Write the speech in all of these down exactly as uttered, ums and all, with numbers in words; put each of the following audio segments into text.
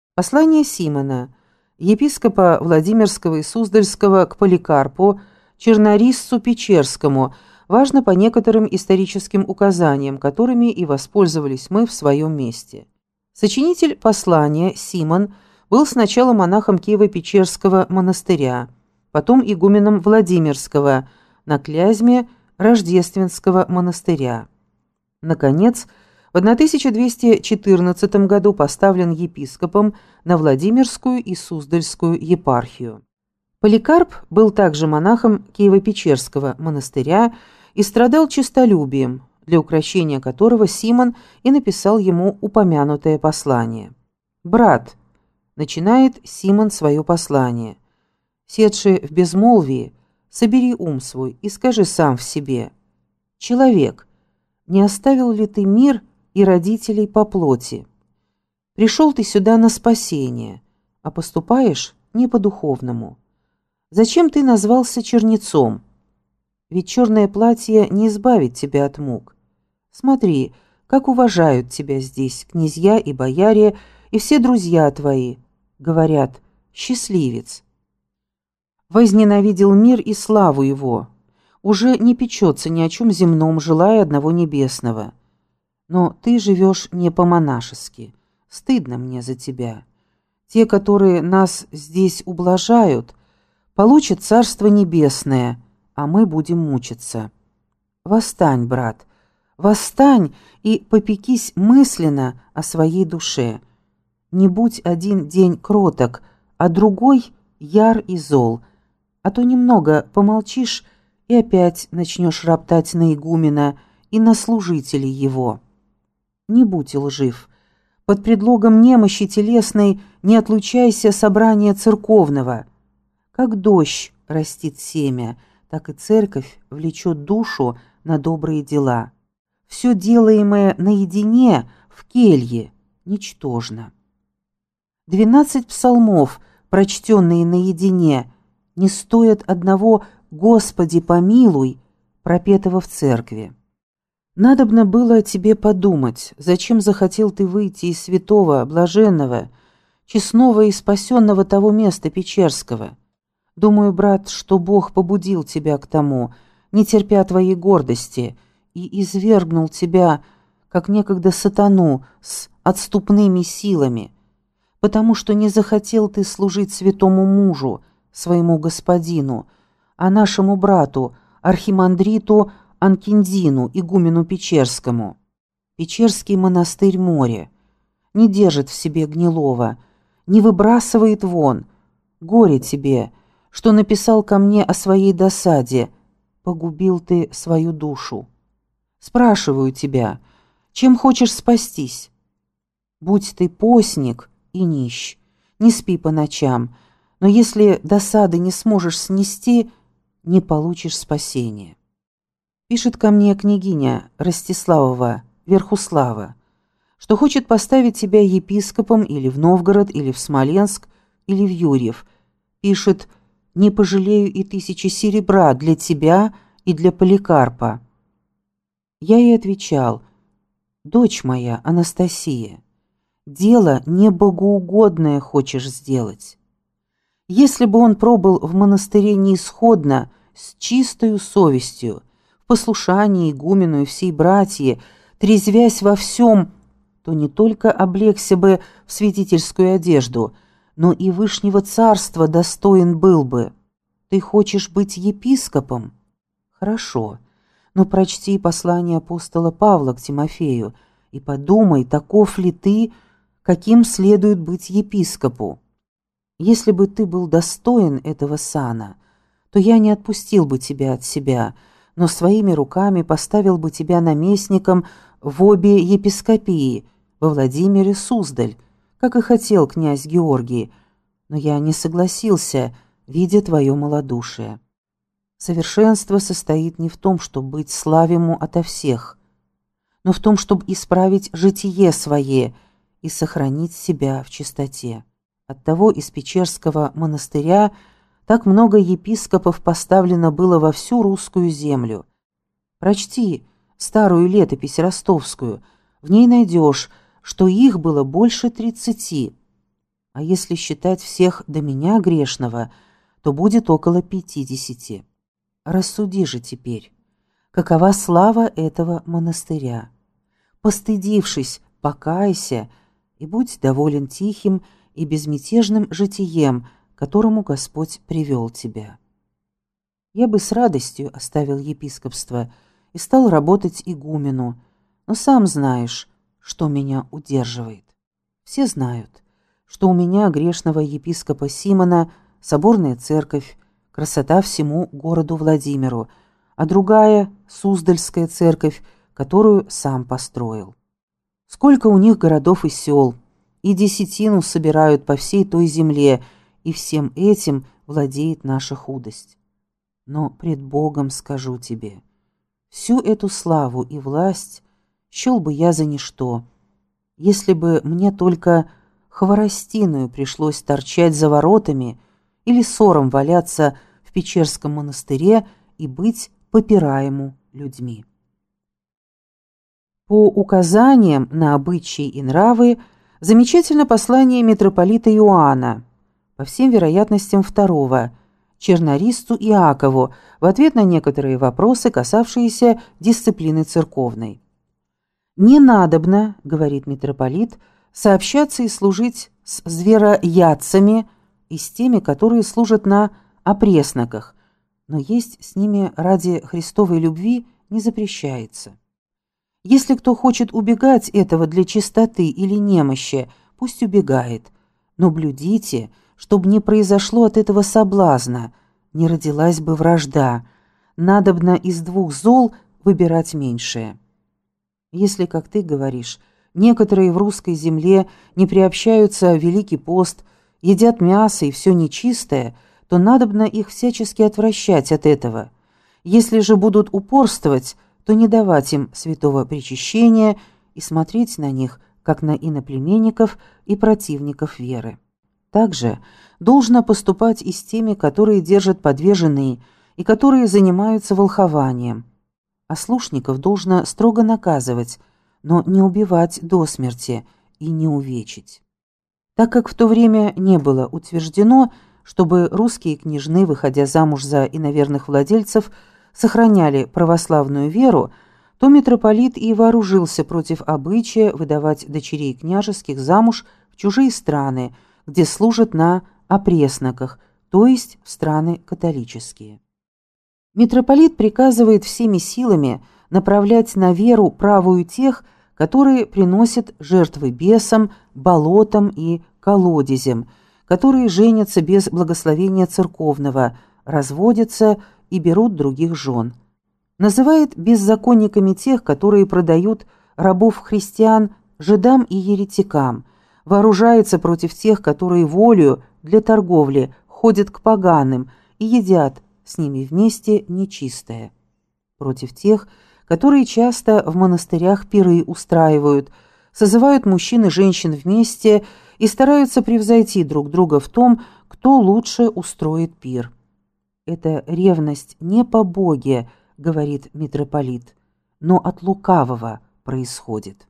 Послание Симона, епископа Владимирского и Суздальского к Поликарпу, чернорисцу Печерскому, важно по некоторым историческим указаниям, которыми и воспользовались мы в своем месте. Сочинитель послания Симон был сначала монахом Киево-Печерского монастыря, потом игуменом Владимирского, на Клязьме Рождественского монастыря. Наконец, в тысяча двести четырнадцатом году поставлен епископом на Владимирскую и Суздальскую епархию. Поликарп был также монахом Киево-Печерского монастыря и страдал честолюбием, для укрощения которого Симон и написал ему упомянутое послание. «Брат», — начинает Симон свое послание, — «седший в безмолвии, собери ум свой и скажи сам в себе: человек, не оставил ли ты мир и родителей по плоти? Пришел ты сюда на спасение, а поступаешь не по-духовному. Зачем ты назвался чернецом? Ведь черное платье не избавит тебя от мук. Смотри, как уважают тебя здесь князья и бояре, и все друзья твои. Говорят: счастливец. Возненавидел мир и славу его. Уже не печется ни о чем земном, желая одного небесного. Но ты живешь не по-монашески. Стыдно мне за тебя. Те, которые нас здесь ублажают, получат Царство Небесное, а мы будем мучиться. Восстань, брат, восстань и попекись мысленно о своей душе. Не будь один день кроток, а другой яр и зол, а то немного помолчишь и опять начнешь роптать на игумена и на служителей его. Не будь лжив. Под предлогом немощи телесной не отлучайся собрания церковного. Как дождь растит семя, так и церковь влечет душу на добрые дела. Все делаемое наедине в келье ничтожно. Двенадцать псалмов, прочтенные наедине, не стоят одного «Господи, помилуй», пропетого в церкви. Надобно было тебе подумать, зачем захотел ты выйти из святого, блаженного, честного и спасенного того места Печерского. Думаю, брат, что Бог побудил тебя к тому, не терпя твоей гордости, и извергнул тебя, как некогда сатану, с отступными силами, потому что не захотел ты служить святому мужу, своему господину, а нашему брату, архимандриту Анкиндину, игумену Печерскому. Печерский монастырь море. Не держит в себе гнилого, не выбрасывает вон. Горе тебе, что написал ко мне о своей досаде. Погубил ты свою душу. Спрашиваю тебя, чем хочешь спастись? Будь ты постник и нищ, не спи по ночам, но если досады не сможешь снести, не получишь спасения. Пишет ко мне княгиня Ростиславова Верхуслава, что хочет поставить тебя епископом или в Новгород, или в Смоленск, или в Юрьев. Пишет: «Не пожалею и тысячи серебра для тебя и для Поликарпа». Я ей отвечал: «Дочь моя, Анастасия, дело небогоугодное хочешь сделать. Если бы он пробыл в монастыре неисходно, с чистою совестью, послушании игумену и всей братьи, трезвясь во всем, то не только облегся бы в святительскую одежду, но и вышнего царства достоин был бы. Ты хочешь быть епископом? Хорошо, но прочти послание апостола Павла к Тимофею и подумай, таков ли ты, каким следует быть епископу. Если бы ты был достоин этого сана, то я не отпустил бы тебя от себя, но своими руками поставил бы тебя наместником в обе епископии, во Владимире Суздаль, как и хотел князь Георгий, но я не согласился, видя твое малодушие. Совершенство состоит не в том, чтобы быть славему ото всех, но в том, чтобы исправить житие свое и сохранить себя в чистоте. Оттого из Печерского монастыря так много епископов поставлено было во всю русскую землю. Прочти старую летопись ростовскую, в ней найдешь, что их было больше тридцати. А если считать всех до меня грешного, то будет около пятидесяти. Рассуди же теперь, какова слава этого монастыря. Постыдившись, покайся и будь доволен тихим и безмятежным житием, к которому Господь привел тебя. Я бы с радостью оставил епископство и стал работать игумену, но сам знаешь, что меня удерживает. Все знают, что у меня, грешного епископа Симона, соборная церковь, красота всему городу Владимиру, а другая — Суздальская церковь, которую сам построил. Сколько у них городов и сел, и десятину собирают по всей той земле, и всем этим владеет наша худость. Но пред Богом скажу тебе, всю эту славу и власть счел бы я за ничто, если бы мне только хворостиную пришлось торчать за воротами или ссором валяться в Печерском монастыре и быть попираему людьми. По указаниям на обычаи и нравы замечательно послание митрополита Иоанна, по всем вероятностям второго, чернористу Иакову в ответ на некоторые вопросы, касавшиеся дисциплины церковной. «Не надобно, — говорит митрополит, — сообщаться и служить с звероядцами и с теми, которые служат на опресноках, но есть с ними ради Христовой любви не запрещается. Если кто хочет убегать этого для чистоты или немощи, пусть убегает, но блюдите, чтобы не произошло от этого соблазна, не родилась бы вражда, надобно из двух зол выбирать меньшее. Если, как ты говоришь, некоторые в русской земле не приобщаются в Великий пост, едят мясо и все нечистое, то надобно их всячески отвращать от этого. Если же будут упорствовать, то не давать им святого причащения и смотреть на них, как на иноплеменников и противников веры. Также должно поступать и с теми, которые держат по две жены и которые занимаются волхованием. Ослушников должно строго наказывать, но не убивать до смерти и не увечить. Так как в то время не было утверждено, чтобы русские княжны, выходя замуж за иноверных владельцев, сохраняли православную веру, то митрополит и вооружился против обычая выдавать дочерей княжеских замуж в чужие страны, где служат на опресноках, то есть в страны католические. Митрополит приказывает всеми силами направлять на веру правую тех, которые приносят жертвы бесам, болотам и колодезям, которые женятся без благословения церковного, разводятся и берут других жен. Называет беззаконниками тех, которые продают рабов-христиан жидам и еретикам, вооружается против тех, которые волею для торговли ходят к поганым и едят с ними вместе нечистое. Против тех, которые часто в монастырях пиры устраивают, созывают мужчин и женщин вместе и стараются превзойти друг друга в том, кто лучше устроит пир. Это ревность не по Боге, говорит митрополит, но от лукавого происходит.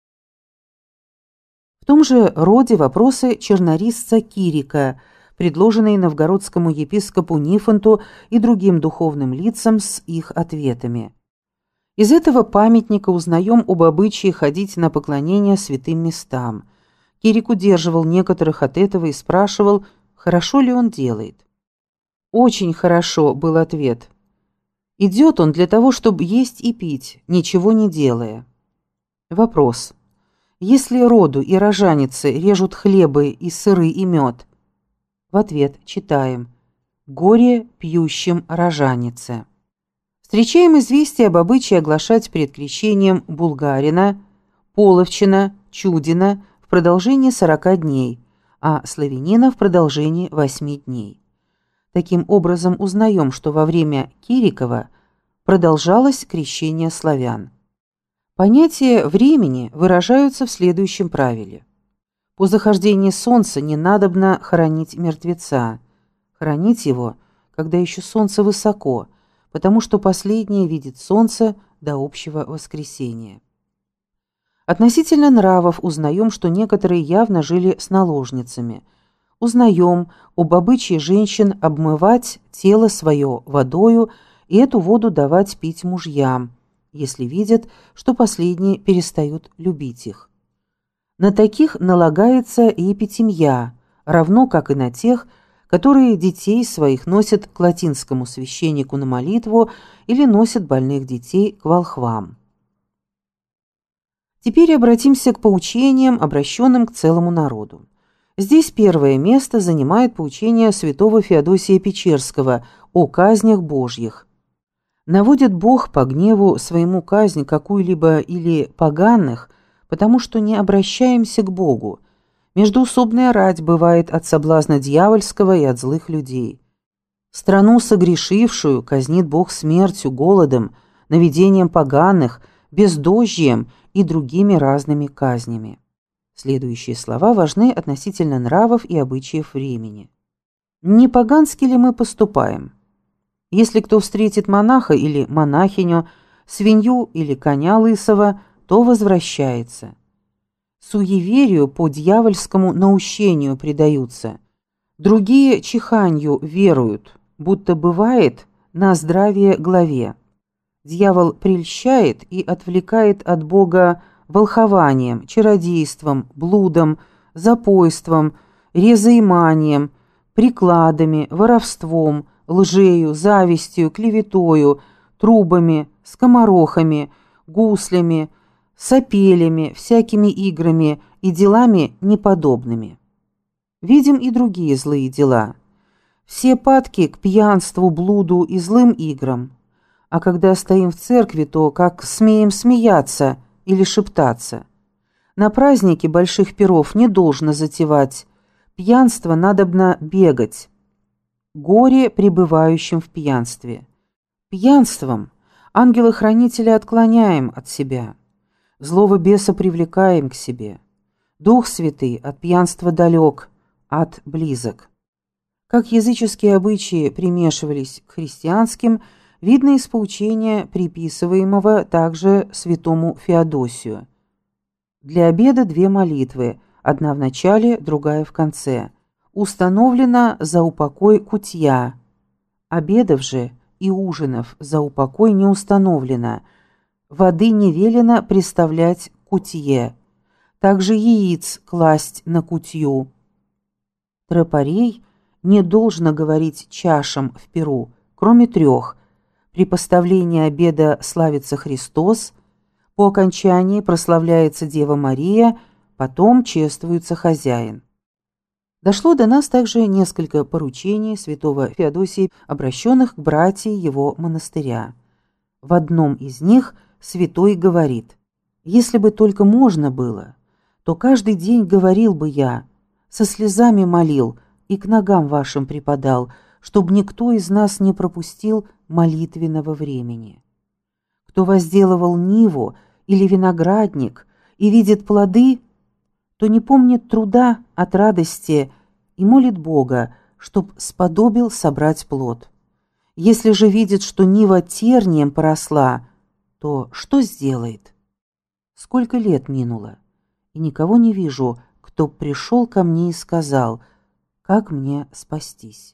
В том же роде вопросы чернорисца Кирика, предложенные новгородскому епископу Нифонту и другим духовным лицам с их ответами. Из этого памятника узнаем об обычае ходить на поклонение святым местам. Кирик удерживал некоторых от этого и спрашивал, хорошо ли он делает. «Очень хорошо», — был ответ. «Идет он для того, чтобы есть и пить, ничего не делая». Вопрос. Если роду и рожаницы режут хлебы и сыры и мед? В ответ читаем «Горе пьющим рожанице». Встречаем известие об обычае оглашать перед крещением булгарина, половчина, чудина в продолжении сорока дней, а славянина в продолжении восьми дней. Таким образом, узнаем, что во время Кирикова продолжалось крещение славян. Понятия времени выражаются в следующем правиле. По захождении солнца не надобно хоронить мертвеца. Хоронить его, когда еще солнце высоко, потому что последнее видит солнце до общего воскресения. Относительно нравов узнаем, что некоторые явно жили с наложницами. Узнаем об обычае женщин обмывать тело свое водою и эту воду давать пить мужьям, если видят, что последние перестают любить их. На таких налагается и эпитемья, равно как и на тех, которые детей своих носят к латинскому священнику на молитву или носят больных детей к волхвам. Теперь обратимся к поучениям, обращенным к целому народу. Здесь первое место занимает поучение святого Феодосия Печерского о казнях Божьих. Наводит Бог по гневу своему казнь какую-либо или поганых, потому что не обращаемся к Богу. Междоусобная рать бывает от соблазна дьявольского и от злых людей. Страну согрешившую казнит Бог смертью, голодом, наведением поганых, бездождием и другими разными казнями. Следующие слова важны относительно нравов и обычаев времени. Не по-гански ли мы поступаем? Если кто встретит монаха или монахиню, свинью или коня лысого, то возвращается. Суеверию по дьявольскому наущению предаются. Другие чиханью веруют, будто бывает на здравие главе. Дьявол прельщает и отвлекает от Бога волхованием, чародейством, блудом, запойством, резаиманием, прикладами, воровством, лжею, завистью, клеветою, трубами, скоморохами, гуслями, сопелями, всякими играми и делами неподобными. Видим и другие злые дела. Все падки к пьянству, блуду и злым играм. А когда стоим в церкви, то как смеем смеяться или шептаться. На праздники больших пиров не должно затевать, пьянство надобно бегать. Горе пребывающим в пьянстве. Пьянством ангела-хранителя отклоняем от себя, злого беса привлекаем к себе. Дух Святый от пьянства далек, ад близок. Как языческие обычаи примешивались к христианским, видно из поучения, приписываемого также святому Феодосию. Для обеда две молитвы, одна в начале, другая в конце. Установлено за упокой кутья. Обедов же и ужинов за упокой не установлено. Воды не велено приставлять к кутье. Также яиц класть на кутью. Тропарей не должно говорить чашам в пиру, кроме трех. При поставлении обеда славится Христос, по окончании прославляется Дева Мария, потом чествуется хозяин. Дошло до нас также несколько поручений святого Феодосия, обращенных к братьям его монастыря. В одном из них святой говорит: «Если бы только можно было, то каждый день говорил бы я, со слезами молил и к ногам вашим припадал, чтобы никто из нас не пропустил молитвенного времени. Кто возделывал ниву или виноградник и видит плоды, то не помнит труда от радости и молит Бога, чтоб сподобил собрать плод. Если же видит, что нива тернием поросла, то что сделает? Сколько лет минуло, и никого не вижу, кто пришел ко мне и сказал, как мне спастись».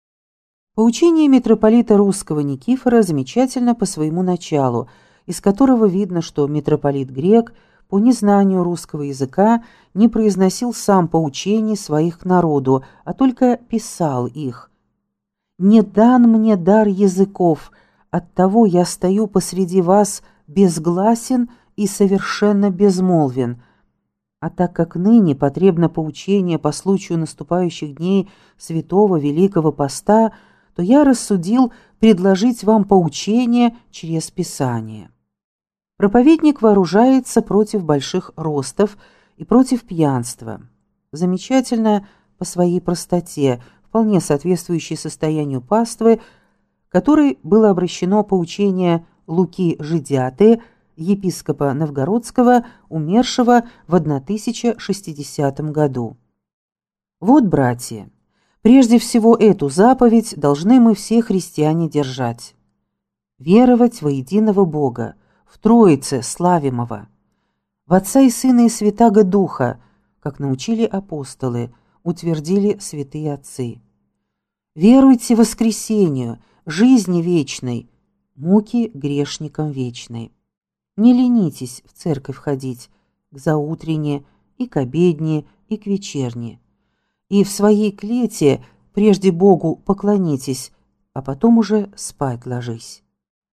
Поучение митрополита Русского Никифора замечательно по своему началу, из которого видно, что митрополит Грек по незнанию русского языка не произносил сам поучений своих к народу, а только писал их. «Не дан мне дар языков, оттого я стою посреди вас безгласен и совершенно безмолвен. А так как ныне потребно поучение по случаю наступающих дней святого Великого Поста, то я рассудил предложить вам поучение через Писание». Проповедник вооружается против больших ростов и против пьянства. Замечательно по своей простоте, вполне соответствующей состоянию паствы, которой было обращено поучение Луки Жидяты, епископа Новгородского, умершего в тысяча шестидесятом году. Вот, братья, прежде всего эту заповедь должны мы все христиане держать. Веровать во единого Бога, в Троице славимого, в Отца и Сына и Святаго Духа, как научили апостолы, утвердили святые отцы. Веруйте в воскресению, жизни вечной, муки грешникам вечной. Не ленитесь в церковь ходить, к заутренне, и к обедне, и к вечерне. И в своей клете прежде Богу поклонитесь, а потом уже спать ложись.